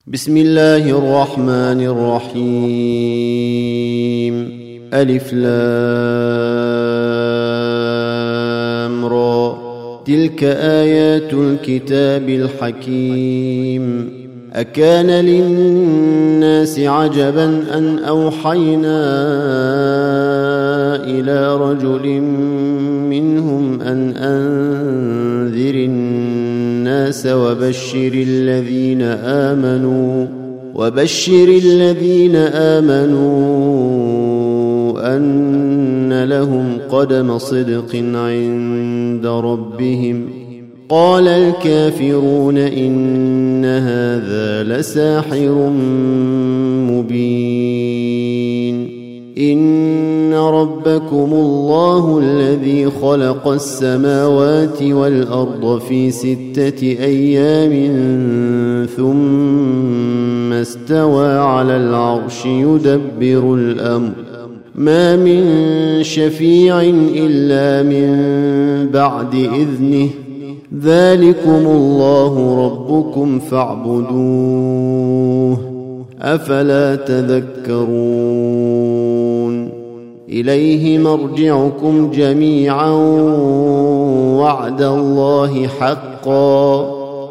بسم الله الرحمن الرحيم. ألف لام را. تلك آيات الكتاب الحكيم. أكان للناس عجبا أن أوحينا إلى رجل منهم أن أنذر الناس وبشر الذين آمنوا أن لهم قدم صدق عند ربهم. قال الكافرون إن هذا لساحر مبين. إن ربكم الله الذي خلق السماوات والأرض في 6 أيام ثم استوى على العرش يدبر الأمر. ما من شفيع إلا من بعد إذنه. ذلكم الله ربكم فاعبدوه. أفلا تذكرون. إليه مرجعكم جميعا وعد الله حقا.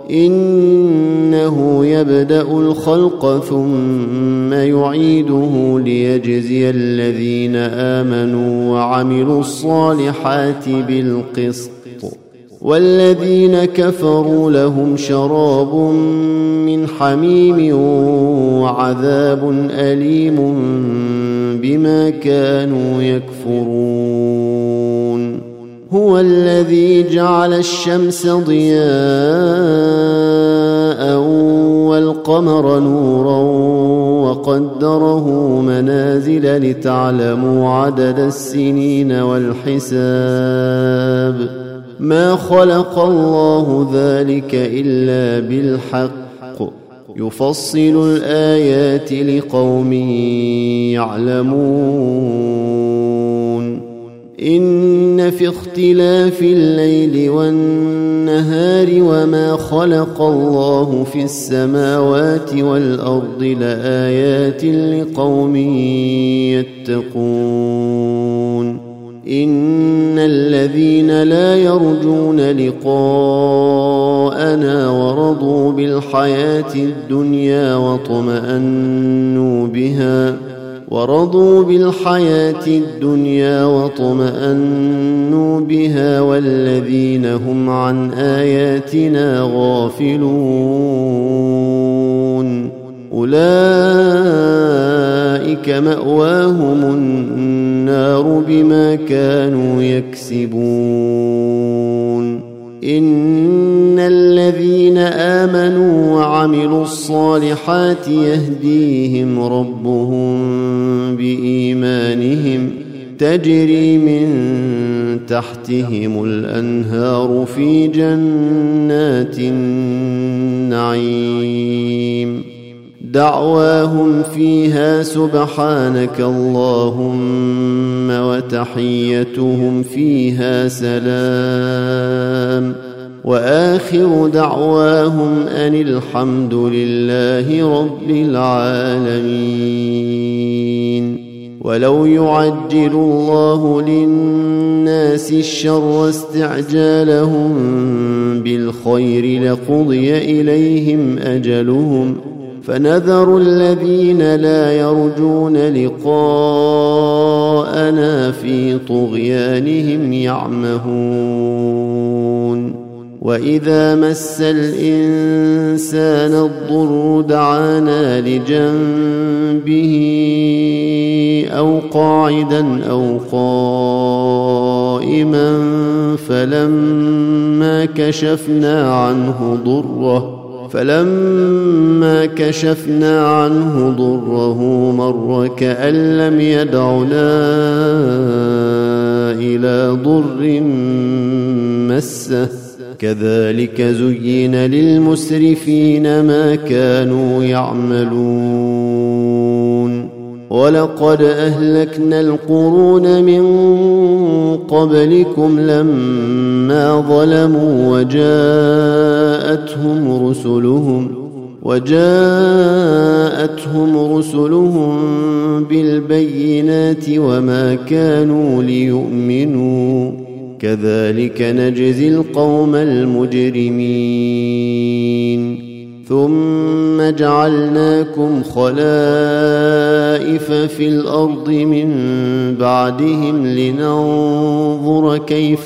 إنه يبدأ الخلق ثم يعيده ليجزي الذين آمنوا وعملوا الصالحات بالقسط. والذين كفروا لهم شراب من حميم وعذاب أليم بما كانوا يكفرون. هو الذي جعل الشمس ضياء والقمر نورا وقدره منازل لتعلموا عدد السنين والحساب. ما خلق الله ذلك إلا بالحق. يفصل الآيات لقوم يعلمون. إن في اختلاف الليل والنهار وما خلق الله في السماوات والأرض لآيات لقوم يتقون. إن الذين لا يرجون لقاءنا ورضوا بالحياة الدنيا وطمأنوا بها والذين هم عن آياتنا غافلون أولئك مأواهم النار بما كانوا يكسبون. إن الذين آمنوا وعملوا الصالحات يهديهم ربهم بإيمانهم تجري من تحتهم الأنهار في جنات النعيم. دعواهم فيها سبحانك اللهم وتحيتهم فيها سلام. وآخر دعواهم أن الحمد لله رب العالمين. ولو يعجل الله للناس الشر استعجالهم بالخير لقضي إليهم أجلهم. فنذر الذين لا يرجون لقاءنا في طغيانهم يعمهون. وإذا مس الإنسان الضر دعانا لجنبه أو قاعدا أو قائما فلما كشفنا عنه ضره مر كأن لم يدعنا إلى ضر مسه. كذلك زين للمسرفين ما كانوا يعملون. ولقد أهلكنا القرون من قبلكم لما ظلموا وجاءتهم رسلهم وجاءتهم رسلهم بالبينات وما كانوا ليؤمنوا كذلك نجزي القوم المجرمين ثم جعلناكم خلائف في الأرض من بعدهم لننظر كيف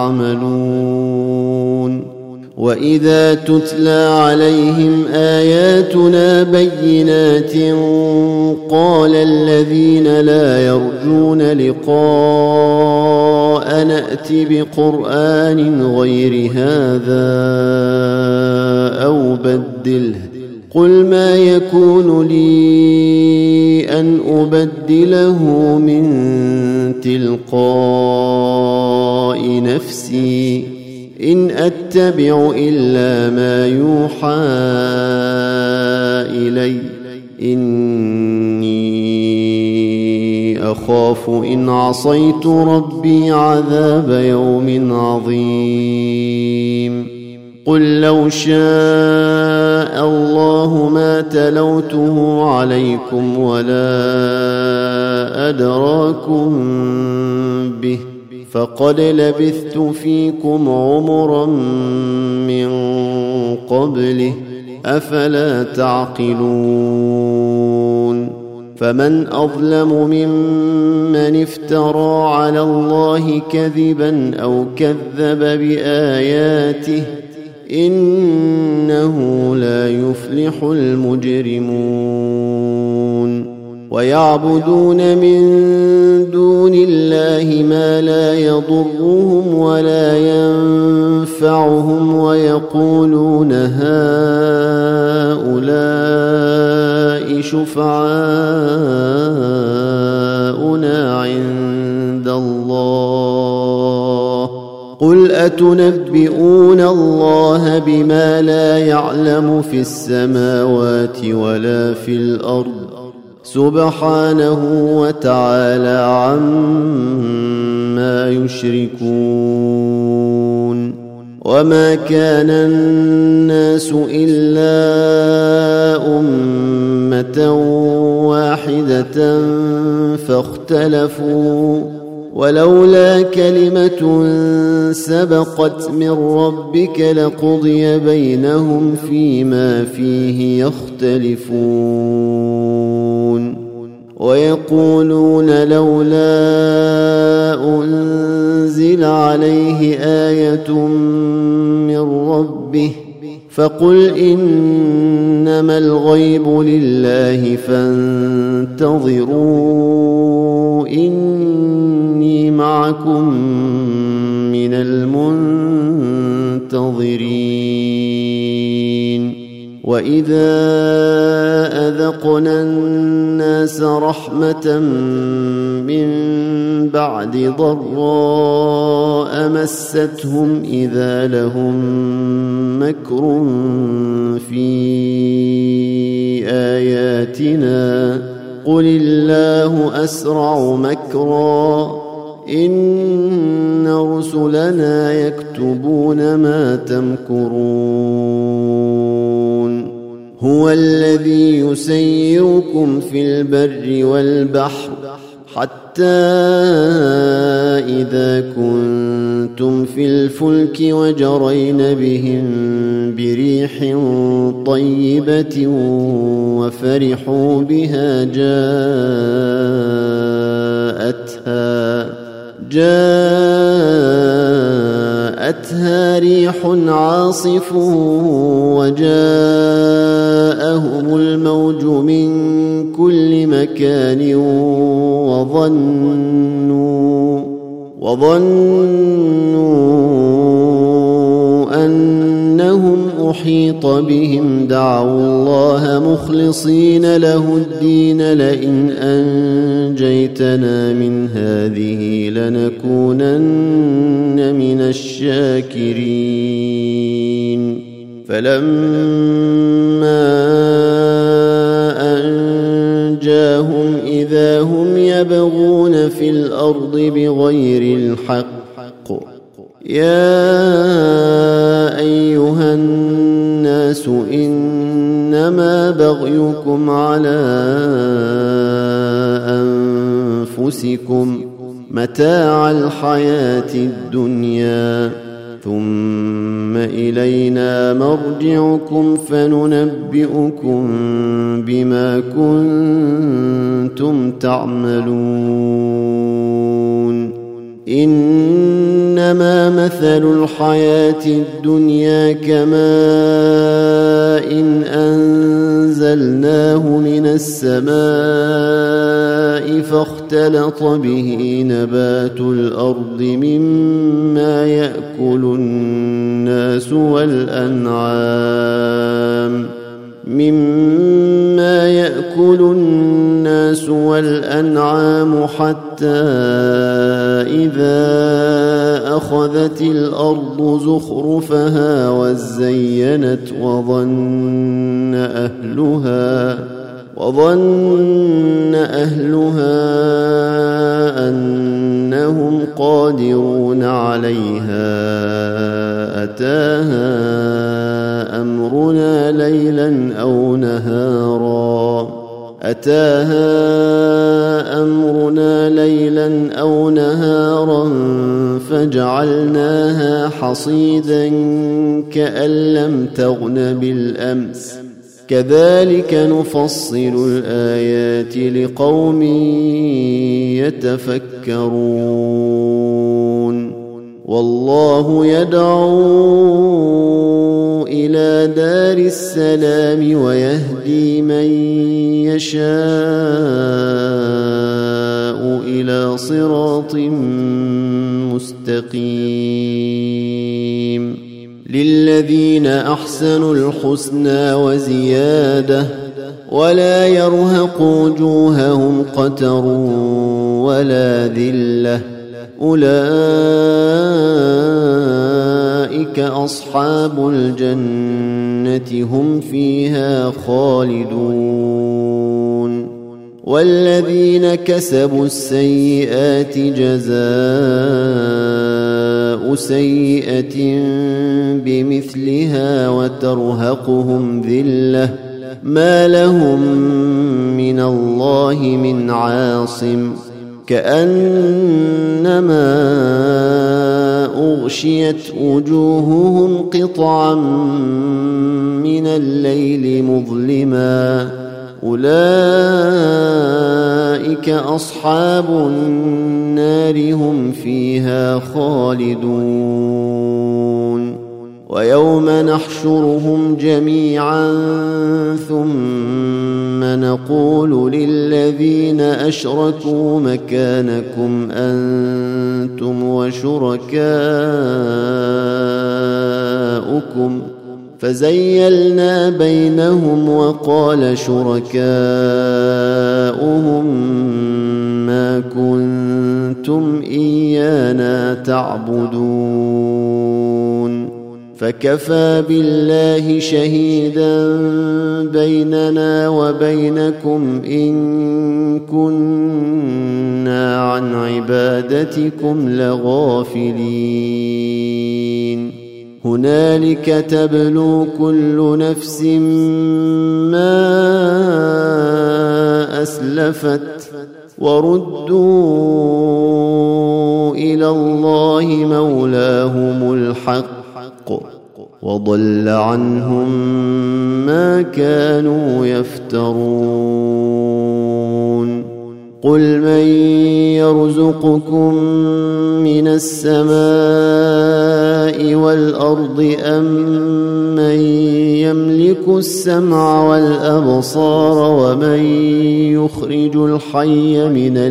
تعملون وإذا تتلى عليهم آياتنا بينات قال الذين لا يرجون لقاء نأت بقرآن غير هذا أو بدله قل ما يكون لي أن أبدله من تلقاء نفسي إن أتبع إلا ما يوحى إلي إني أخاف إن عصيت ربي عذاب يوم عظيم قل لو شاء الله ما تلوته عليكم ولا أدراكم به فقد لبثت فيكم عمرا من قبله أفلا تعقلون فمن أظلم ممن افترى على الله كذبا أو كذب بآياته إنه لا يفلح المجرمون ويعبدون من دون الله ما لا يضرهم ولا ينفعهم ويقولون هؤلاء شفعاؤنا عند الله قل أتنبئون الله بما لا يعلم في السماوات ولا في الأرض سبحانه وتعالى عما يشركون وما كان الناس إلا أمة واحدة فاختلفوا ولولا كلمة سبقت من ربك لقضي بينهم فيما فيه يختلفون ويقولون لولا أنزل عليه آية من ربه فقل إنما الغيب لله فانتظروا إني معكم من المنتظرين وإذا أذقنا الناس رحمة من بعد ضراء مستهم إذا لهم مكر في آياتنا قل الله أسرع مكرا إن رسلنا يكتبون ما تمكرون هو الذي يسيركم في البر والبحر حتى إذا كنتم في الفلك وجرين بهم بريح طيبة وفرحوا بها جاءتها ريح عاصف وجاءهم الموج من كل مكان وظنوا أنهم أحيط بهم دعوا الله مخلصين له الدين لئن أنجيتنا من هذه لنكونن من الشاكرين فلما أنجاهم إذا هم يبغون في الأرض بغير الحق يا أيها الناس إن إنما بغيكم على أنفسكم متاع الحياة الدنيا ثم إلينا مرجعكم فننبئكم بما كنتم تعملون إنما مثل الحياة الدنيا كماء أنزلناه من السماء فاختلط به نبات الأرض مما يأكل الناس والأنعام حتى إذا أخذت الأرض زخرفها وزينت وظن أهلها أنهم قادرون عليها أتاها أمرنا ليلا أو نهارا فجعلناها حصيدا كأن لم تغن بالأمس كذلك نفصل الآيات لقوم يتفكرون والله يدعو إلى دار السلام ويهدي من يشاء إلى صراط مستقيم للذين أحسنوا الحسنى وزيادة ولا يرهق وجوههم قتر ولا ذلة أولئك أصحاب الجنة هم فيها خالدون والذين كسبوا السيئات جزاء سيئة بمثلها وترهقهم ذلة ما لهم من الله من عاصم كأنما أغشيت وجوههم قطعا من الليل مظلما أولئك أصحاب النار هم فيها خالدون ويوم نحشرهم جميعا ثم نقول للذين أشركوا مكانكم أنتم وشركاؤكم فزيلنا بينهم وقال شركاؤهم ما كنتم إيانا تعبدون فكفى بالله شهيدا بيننا وبينكم إن كنا عن عبادتكم لغافلين هنالك تبلو كل نفس ما أسلفت وردوا إلى الله مولاهم الحق وضل عنهم ما كانوا يفترون قل من يرزقكم من السماء والأرض أم من يملك السمع والأبصار ومن يخرج الحي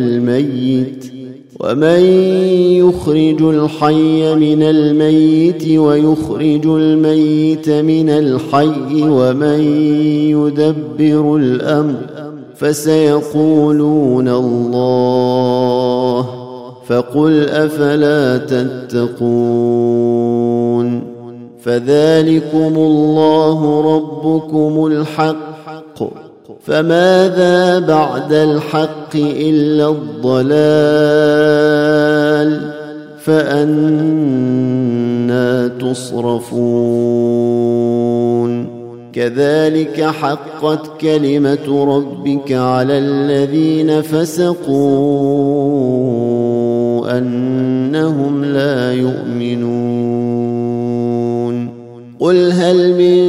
من الميت ويخرج الميت من الحي ومن يدبر الأمر فسيقولون الله فقل أفلا تتقون فذلكم الله ربكم الحق فماذا بعد الحق إلا الضلال فأنى تصرفون كذلك حقت كلمة ربك على الذين فسقوا أنهم لا يؤمنون قل هل من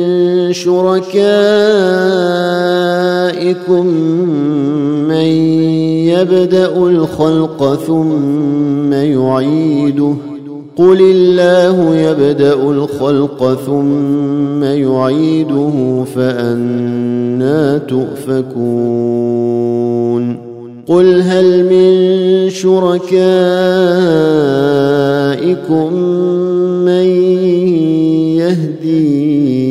شركائكم من يبدأ الخلق ثم يعيده قل الله يبدأ الخلق ثم يعيده فأنى تؤفكون قل هل من شركائكم من يهدي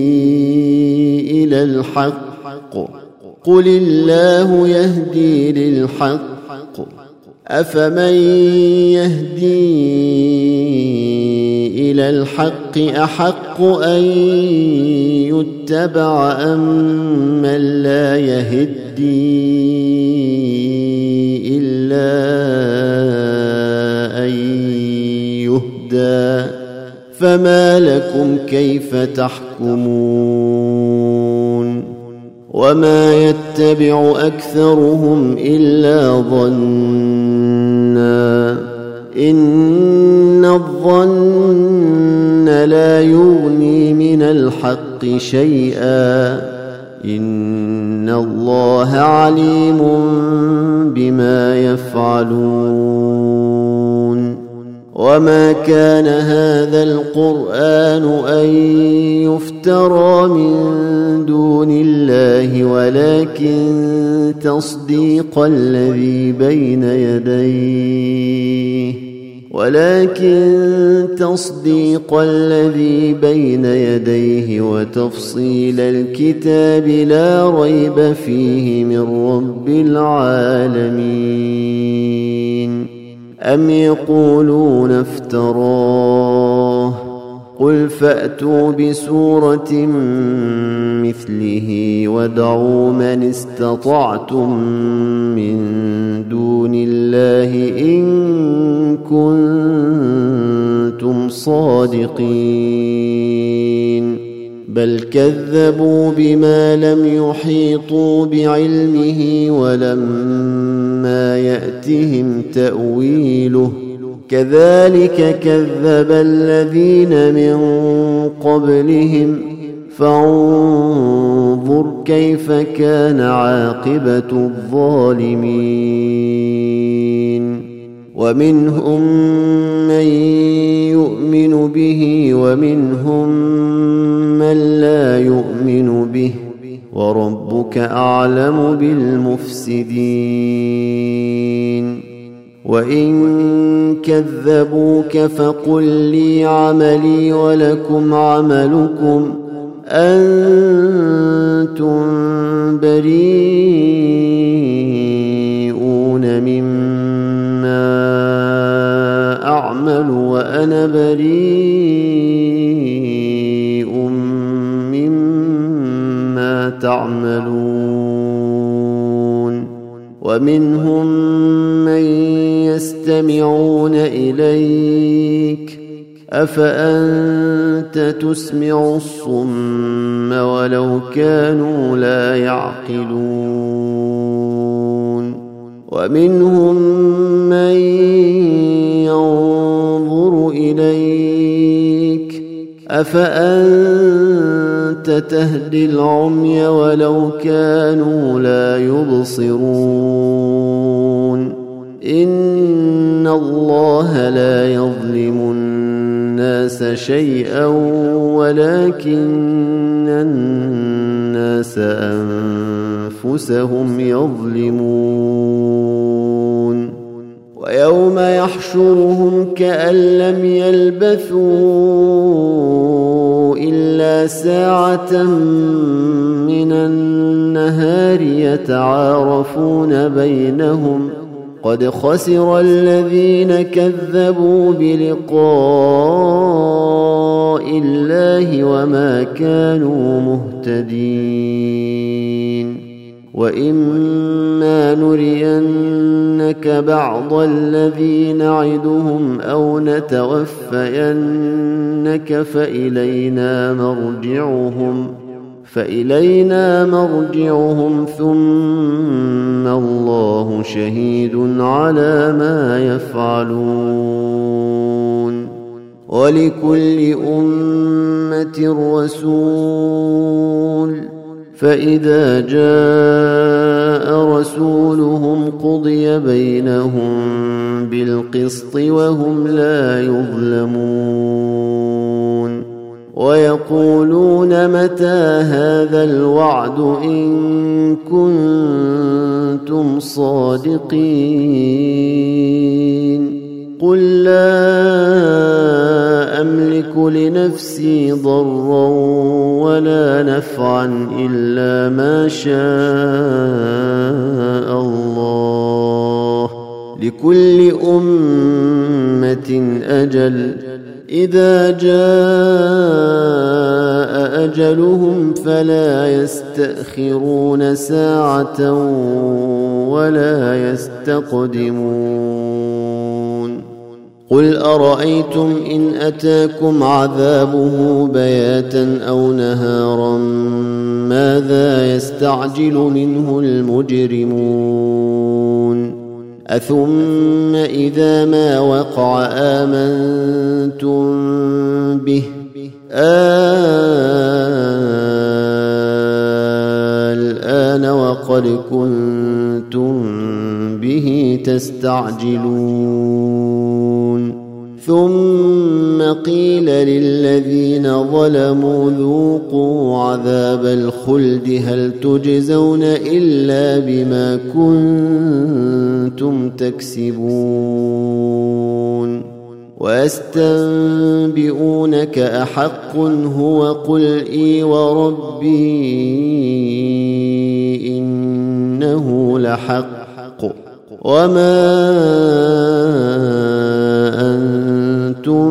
إلى الحق قل الله يهدي للحق أفمن يهدي إلى الحق أحق أن يتبع أم من لا يهدي إلا أن يهدى فما لكم كيف تحكمون وما يتبع أكثرهم إلا ظنا إن الظن لا يغني من الحق شيئا إن الله عليم بما يفعلون وما كان هذا القرآن أن يفترى من دون الله ولكن تصديق الذي بين يديه وتفصيل الكتاب لا ريب فيه من رب العالمين أم يقولون افتراه قل فأتوا بسورة مثله وادعوا من استطعتم من دون الله إن كنتم صادقين بل كذبوا بما لم يحيطوا بعلمه ولما يأتهم تأويله كذلك كذب الذين من قبلهم فانظر كيف كان عاقبة الظالمين ومنهم من يؤمن به ومنهم من لا يؤمن به وربك أعلم بالمفسدين وإن كذبوك فقل لي عملي ولكم عملكم أنتم بريئون مما أعمل وأنا بريء مما تعملون ومنهم من يستمعون إليك أفأنت تسمع الصم ولو كانوا لا يعقلون ومنهم من ينظر إليك أفأنت تهدي العمي ولو كانوا لا يبصرون إن الله لا يظلم الناس شيئا ولكن الناس أنفسهم يظلمون ويوم يحشرهم كأن لم يلبثوا إلا ساعة من النهار يتعارفون بينهم قد خسر الذين كذبوا بلقاء الله وما كانوا مهتدين وإما نرينك بعض الذي نعدهم أو نتوفينك فإلينا مرجعهم ثم الله شهيد على ما يفعلون ولكل أمة رسول فإذا جاء رسولهم قضي بينهم بالقسط وهم لا يظلمون ويقولون متى هذا الوعد إن كنتم صادقين قل لا أملك لنفسي ضرا ولا نفعا إلا ما شاء الله لكل أمة أجل إذا جاء أجلهم فلا يستأخرون ساعة ولا يستقدمون قل أرأيتم إن أتاكم عذابه بياتا أو نهارا ماذا يستعجل منه المجرمون أثم إذا ما وقع آمنتم به الآن وقد كنتم به تستعجلون ثم قيل للذين ظلموا ذوقوا عذاب الخلد هل تجزون إلا بما كنتم تكسبون ويستنبئونك أحق هو قل إي وربي إنه لحق وما أنتم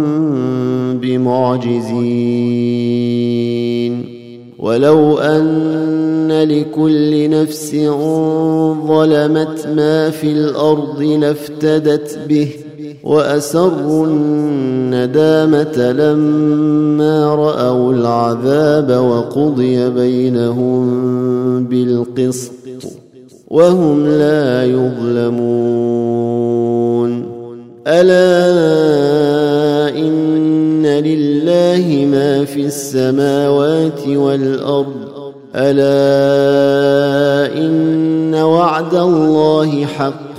بمعجزين ولو أن لكل نفس ظلمت ما في الأرض لافتدت به وأسروا الندامة لما رأوا العذاب وقضي بينهم بالقسط وهم لا يظلمون ألا إن لله ما في السماوات والأرض ألا إن وعد الله حق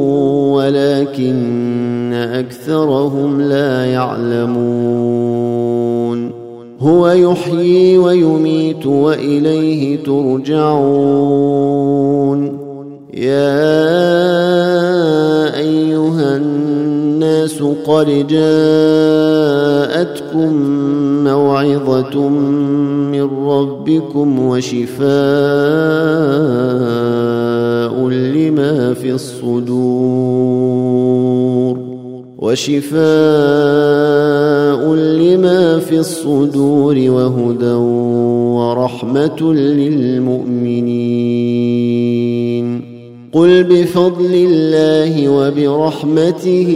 ولكن أكثرهم لا يعلمون هو يحيي ويميت وإليه ترجعون يا أيها الناس قد جاءتكم موعظة من ربكم وشفاء لما في الصدور وهدى ورحمة للمؤمنين قل بفضل الله وبرحمته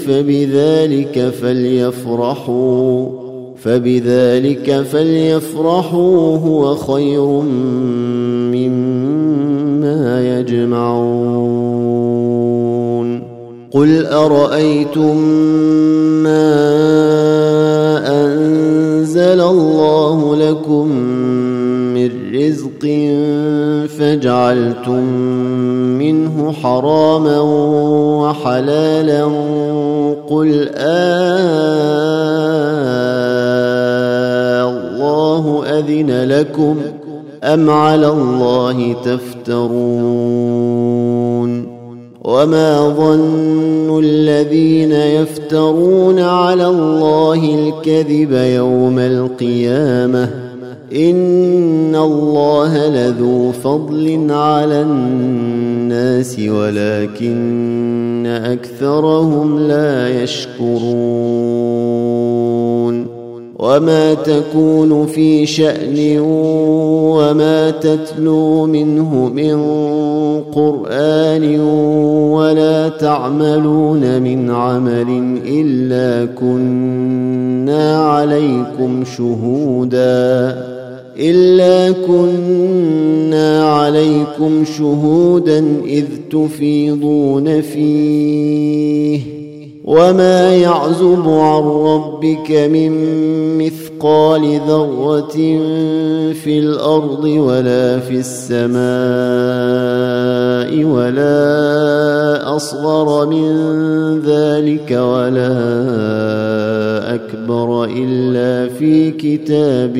فبذلك فليفرحوا هو خير مما يجمعون قل أرأيتم ما أنزل الله لكم من رزق فجعلتم منه حراما وحلالا قل الله أذن لكم أم على الله تفترون وما ظن الذين يفترون على الله الكذب يوم القيامة إن الله لذو فضل على الناس ولكن أكثرهم لا يشكرون وما تكون في شأن وما تتلو منه من قرآن ولا تعملون من عمل إلا كنا عليكم شهودا إلا كنا عليكم شهودا إذ تفيضون فيه وما يعزب عن ربك من مثقال ذرة في الأرض ولا في السماء ولا أصغر من ذلك ولا أكبر إلا في كتاب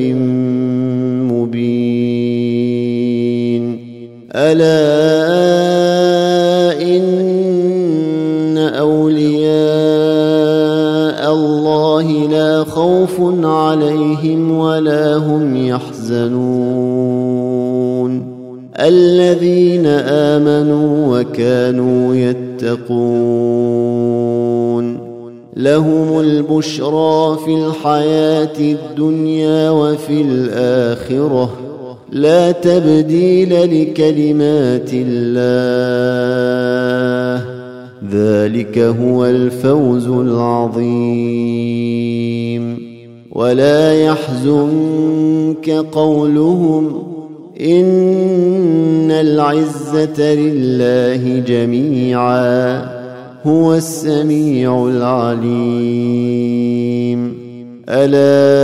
مبين ألا إن أولياء الله لا خوف عليهم ولا هم يحزنون الذين آمنوا وكانوا يتقون لهم البشرى في الحياة الدنيا وفي الآخرة لا تبديل لكلمات الله ذلك هو الفوز العظيم ولا يحزنك قولهم إن العزة لله جميعا هو السميع العليم ألا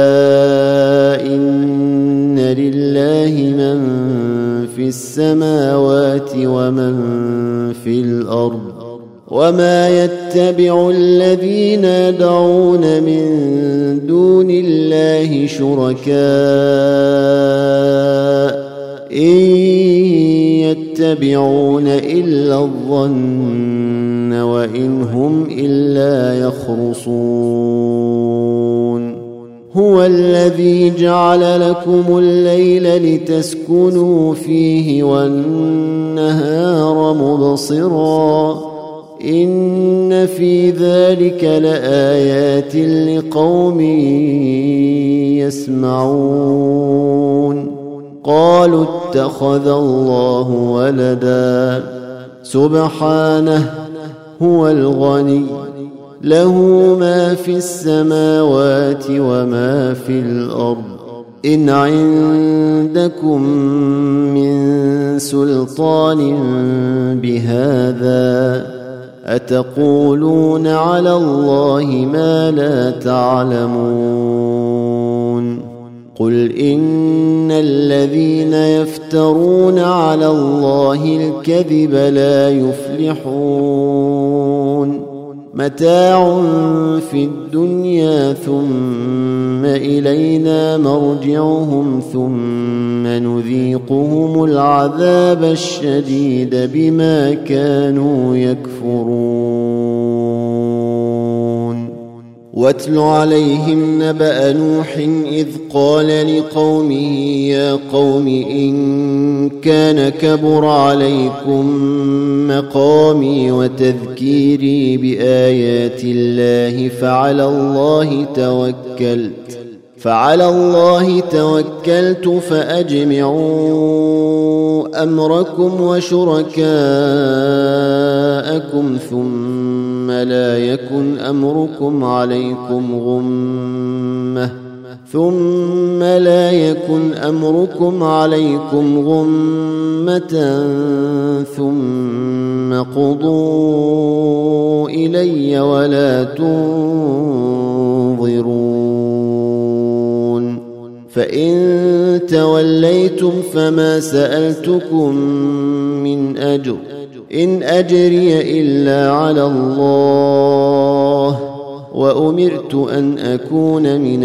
إن لله من في السماوات ومن في الأرض وما يتبع الذين يدعون من دون الله شركاء إن يتبعون إلا الظن وإن هم إلا يخرصون هو الذي جعل لكم الليل لتسكنوا فيه والنهار مبصرا إن في ذلك لآيات لقوم يسمعون قالوا اتخذ الله ولدا سبحانه هو الغني له ما في السماوات وما في الأرض إن عندكم من سلطان بهذا أتقولون على الله ما لا تعلمون قل إن الذين يفترون على الله الكذب لا يفلحون متاع في الدنيا ثم إلينا مرجعهم ثم نذيقهم العذاب الشديد بما كانوا يكفرون واتل عليهم نبأ نوح إذ قال لقومه يا قوم إن كان كبر عليكم مقامي وتذكيري بآيات الله فعلى الله توكلت فأجمعوا أمركم وشركاءكم ثم لا يكن أمركم عليكم غمة ثم قضوا إلي ولا تنظرون فإن توليتم فما سألتكم من أجر إن أجري إلا على الله وأمرت أن أكون من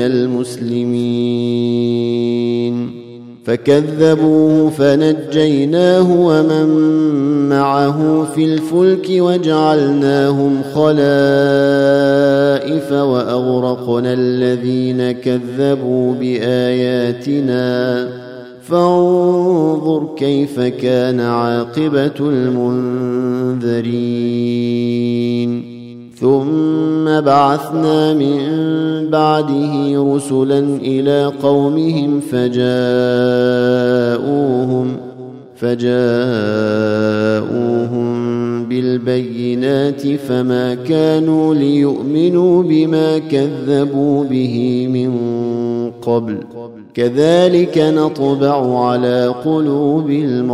المسلمين فكذبوه فنجيناه ومن معه في الفلك وجعلناهم خلائف وأغرقنا الذين كذبوا بآياتنا فانظر كيف كان عاقبة المنذرين ثم بعثنا من بعده رسلا إلى قومهم فجاءوهم بالبينات فما كانوا ليؤمنوا بما كذبوا به من قبل كذلك نطبع على قلوب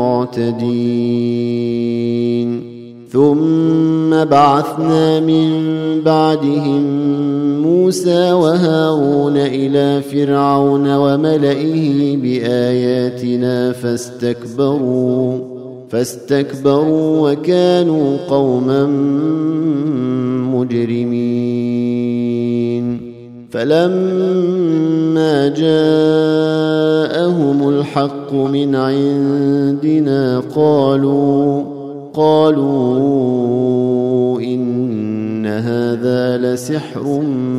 المعتدين ثم بعثنا من بعدهم موسى وهارون إلى فرعون وملئه بآياتنا فاستكبروا وكانوا قوما مجرمين فلما جاءهم الحق من عندنا قالوا إن هذا لسحر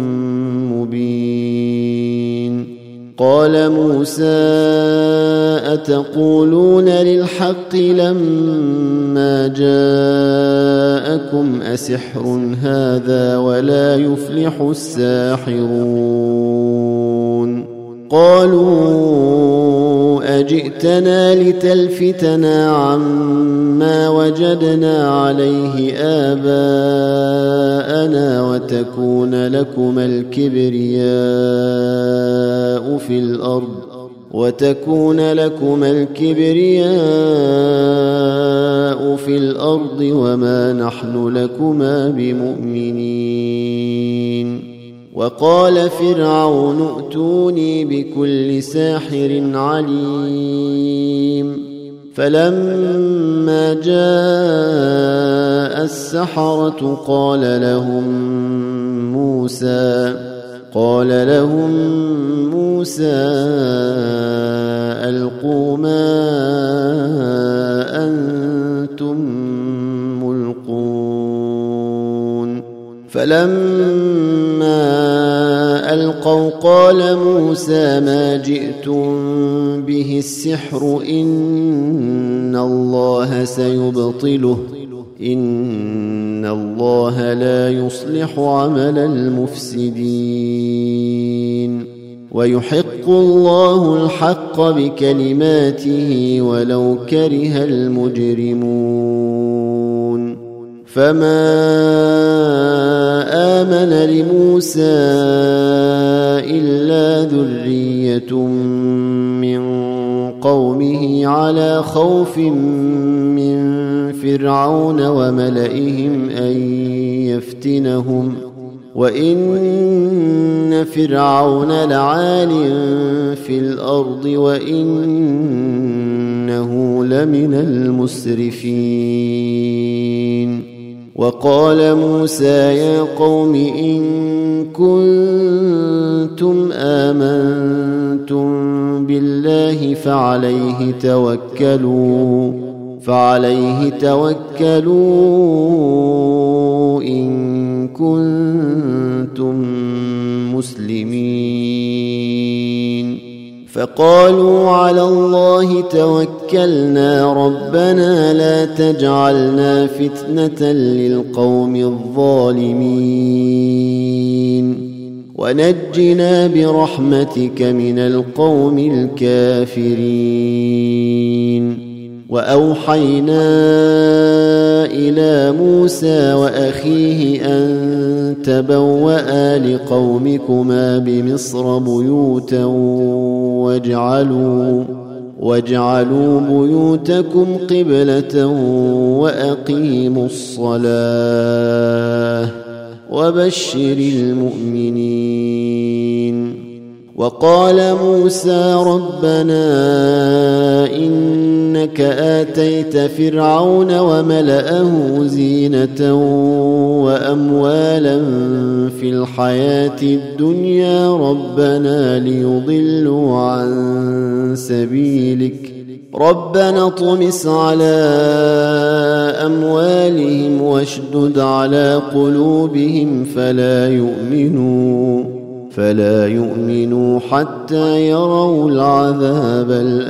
مبين قال موسى أتقولون للحق لما جاءكم أسحر هذا ولا يفلح الساحرون قالوا أجئتنا لتلفتنا عما وجدنا عليه آباءنا وتكون لكم الكبرياء في الأرض وما نحن لكما بمؤمنين وقال فرعون ائتوني بكل ساحر عليم فلما جاء السحرة قال لهم موسى ألقوا ما أنتم ملقون فلما ألقوا قال موسى ما جئتم به السحر إن الله سيبطله إن الله لا يصلح عمل المفسدين ويحق الله الحق بكلماته ولو كره المجرمون فما آمن لموسى إلا ذرية من قومه على خوف من فرعون وملئهم أن يفتنهم وإن فرعون لعال في الأرض وإنه لمن المسرفين وقال موسى يا قوم إن كنتم آمنتم بالله فعليه توكلوا إن كنتم مسلمين فقالوا على الله توكلنا ربنا لا تجعلنا فتنة للقوم الظالمين ونجنا برحمتك من القوم الكافرين وأوحينا إلى موسى وأخيه أن تبوأ لقومكما بمصر بيوتا واجعلوا بيوتكم قبلة وأقيموا الصلاة وبشر المؤمنين وقال موسى ربنا إنك آتيت فرعون وملأه زينة وأموالا في الحياة الدنيا ربنا ليضلوا عن سبيلك ربنا اطمس على أموالهم واشدد على قلوبهم فلا يؤمنوا حتى يروا العذاب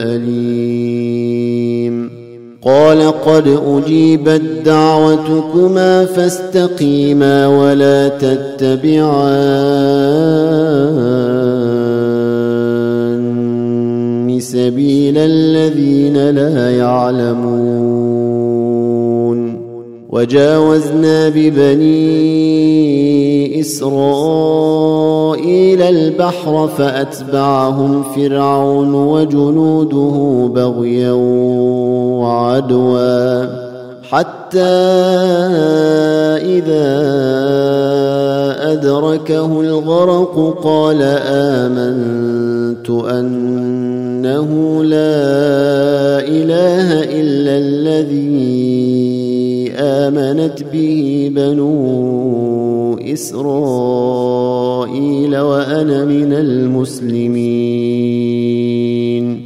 الأليم قال قد أجيبت دعوتكما فاستقيما ولا تتبعان سبيل الذين لا يعلمون وجاوزنا ببني إسرائيل البحر فأتبعهم فرعون وجنوده بغيا وعدوا حتى إذا أدركه الغرق قال آمنت أنه لا إله إلا الذي آمنت به بنو إسرائيل وأنا من المسلمين.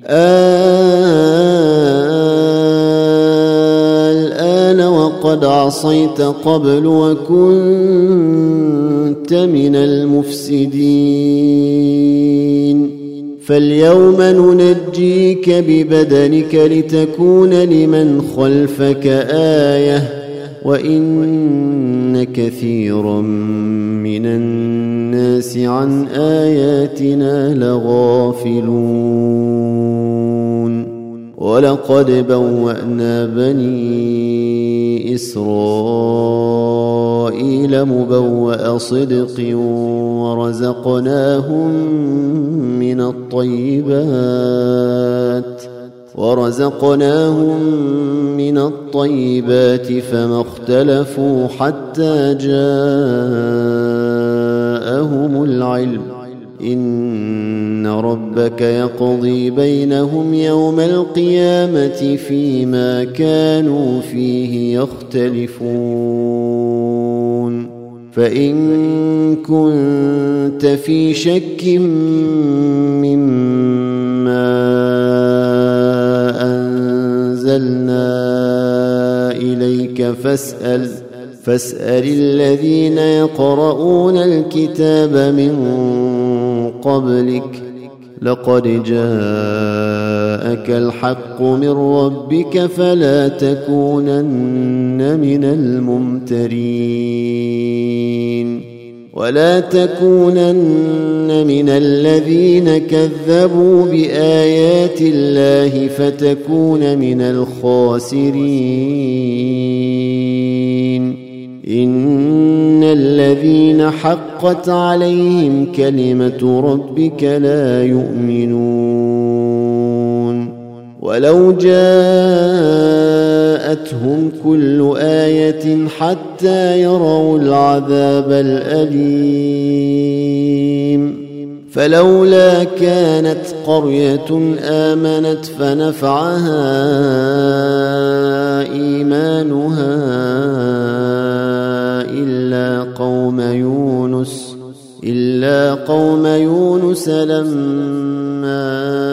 الآن وقد عصيت قبل وكنت من المفسدين فاليوم ننجيك ببدنك لتكون لمن خلفك آية وإن كثيرا من الناس عن آياتنا لغافلون. ولقد بوأنا بني إسرائيل مبوأ صدق ورزقناهم من الطيبات فما اختلفوا حتى جاءهم العلم إن ربك يقضي بينهم يوم القيامة فيما كانوا فيه يختلفون. فإن كنت في شك مما أنزلنا إليك فاسأل الذين يقرؤون الكتاب من قبلك لقد جاءك الحق من ربك فلا تكونن من الممترين ولا تكونن من الذين كذبوا بآيات الله فتكون من الخاسرين. إن الذين حقت عليهم كلمة ربك لا يؤمنون ولو جاءتهم كل آية حتى يروا العذاب الأليم فلولا كانت قرية آمنت فنفعها إيمانها إلا قوم يونس لما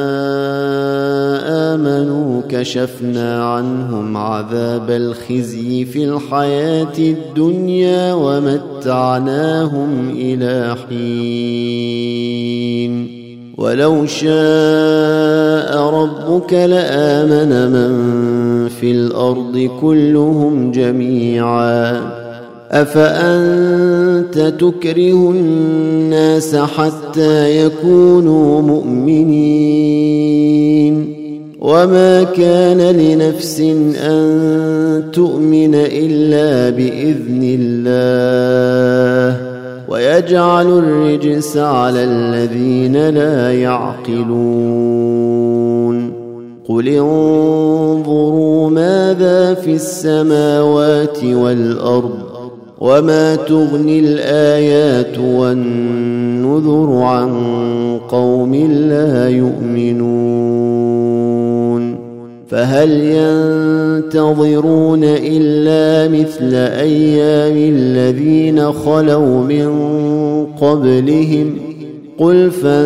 آمنوا كشفنا عنهم عذاب الخزي في الحياة الدنيا ومتعناهم إلى حين ولو شاء ربك لآمن من في الأرض كلهم جميعا أفأنت تكره الناس حتى يكونوا مؤمنين وما كان لنفس أن تؤمن إلا بإذن الله ويجعل الرجس على الذين لا يعقلون. قل انظروا ماذا في السماوات والأرض وما تغني الآيات والنذر عن قوم لا يؤمنون فهل ينتظرون إلا مثل أيام الذين خلوا من قبلهم قل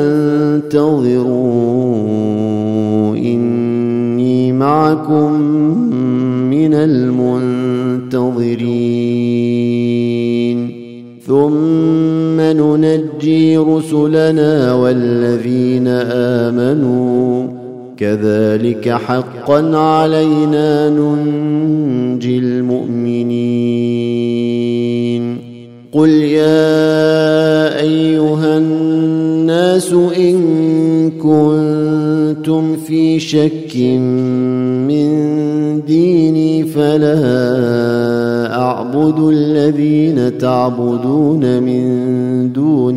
فانتظروا إني معكم من المنتظرين ثم ننجي رسلنا والذين آمنوا كذلك حقا علينا ننجي المؤمنين. قل يا أيها الناس إن كنتم في شك من ديني فلا أعبد الذين تعبدون من دون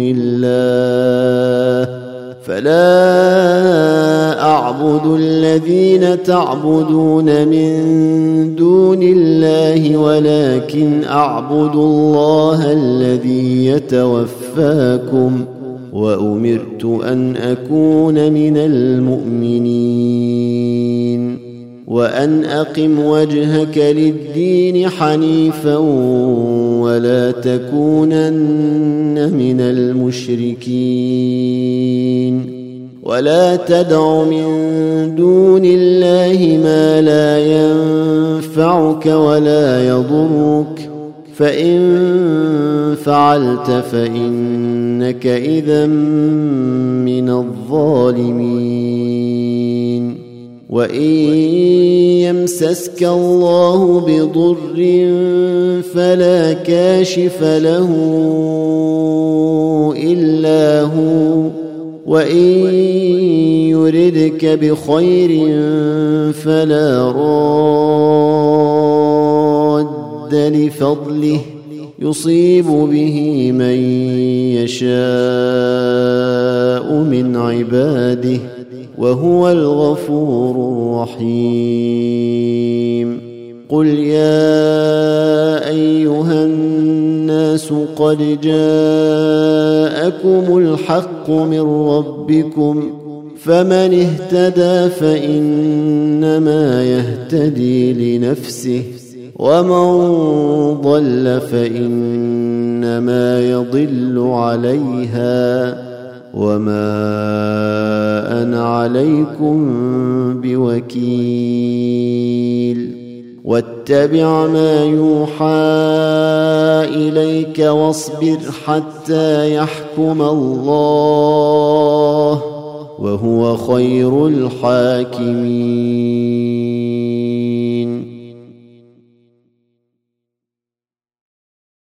الله ولكن أعبد الله الذي يتوفاكم وأمرت أن أكون من المؤمنين وأن أقم وجهك للدين حنيفا ولا تكونن من المشركين ولا تدع من دون الله ما لا ينفعك ولا يضرك فإن فعلت فإنك إذا من الظالمين وإن يمسسك الله بضر فلا كاشف له إلا هو وإن يردك بخير فلا راد لفضله يصيب به من يشاء من عباده وهو الغفور الرحيم قل يا أيها الناس قد جاءكم الحق من ربكم فمن اهتدى فإنما يهتدي لنفسه ومن ضل فإنما يضل عليها وما أنا عليكم بوكيل واتبع ما يوحى إليك واصبر حتى يحكم الله وهو خير الحاكمين